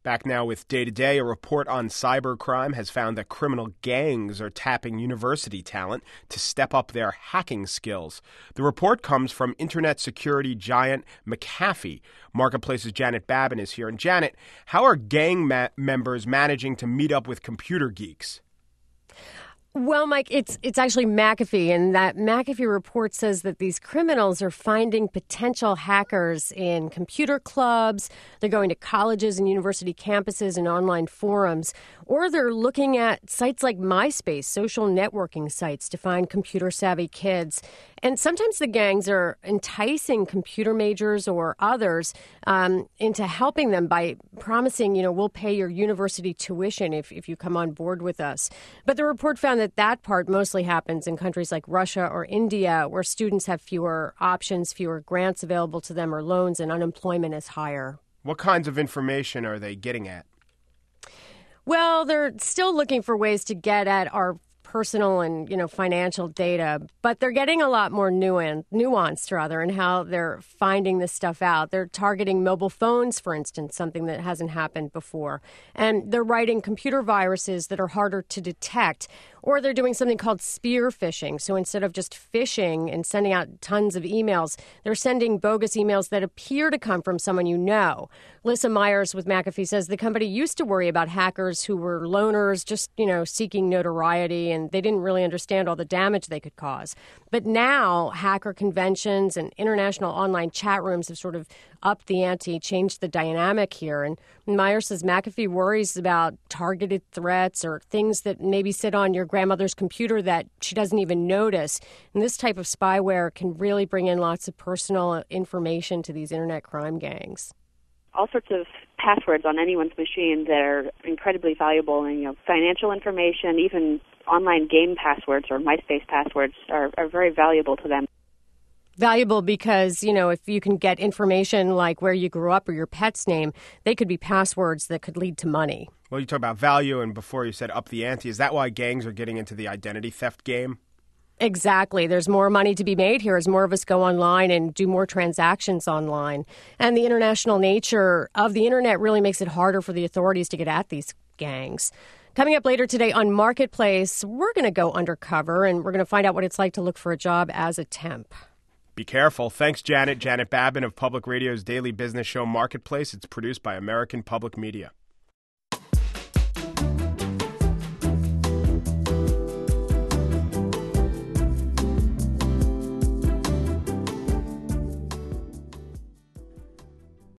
Back now with Day to Day, a report on cybercrime has found that criminal gangs are tapping university talent to step up their hacking skills. The report comes from internet security giant McAfee. Marketplace's Janet Babin is here. And Janet, how are gang members managing to meet up with computer geeks? Well, Mike, it's actually McAfee, and that McAfee report says that these criminals are finding potential hackers in computer clubs, they're going to colleges and university campuses and online forums, or they're looking at sites like MySpace, social networking sites, to find computer-savvy kids. And sometimes the gangs are enticing computer majors or others into helping them by promising, we'll pay your university tuition if you come on board with us. But the report found that part mostly happens in countries like Russia or India, where students have fewer options, fewer grants available to them or loans, and unemployment is higher. What kinds of information are they getting at? Well, they're still looking for ways to get at our personal and, financial data, but they're getting a lot more nuanced in how they're finding this stuff out. They're targeting mobile phones, for instance, something that hasn't happened before. And they're writing computer viruses that are harder to detect. Or they're doing something called spear phishing. So instead of just phishing and sending out tons of emails, they're sending bogus emails that appear to come from someone you know. Lissa Myers with McAfee says the company used to worry about hackers who were loners, just, seeking notoriety, and they didn't really understand all the damage they could cause. But now hacker conventions and international online chat rooms have sort of upped the ante, changed the dynamic here. And Myers says McAfee worries about targeted threats or things that maybe sit on your grandmother's computer that she doesn't even notice. And this type of spyware can really bring in lots of personal information to these internet crime gangs. All sorts of passwords on anyone's machine that are incredibly valuable, and financial information, even online game passwords or MySpace passwords are very valuable to them. Valuable because, if you can get information like where you grew up or your pet's name, they could be passwords that could lead to money. Well, you talk about value, and before you said up the ante. Is that why gangs are getting into the identity theft game? Exactly. There's more money to be made here as more of us go online and do more transactions online. And the international nature of the internet really makes it harder for the authorities to get at these gangs. Coming up later today on Marketplace, we're going to go undercover, and we're going to find out what it's like to look for a job as a temp. Be careful. Thanks, Janet. Janet Babin of Public Radio's daily business show Marketplace. It's produced by American Public Media.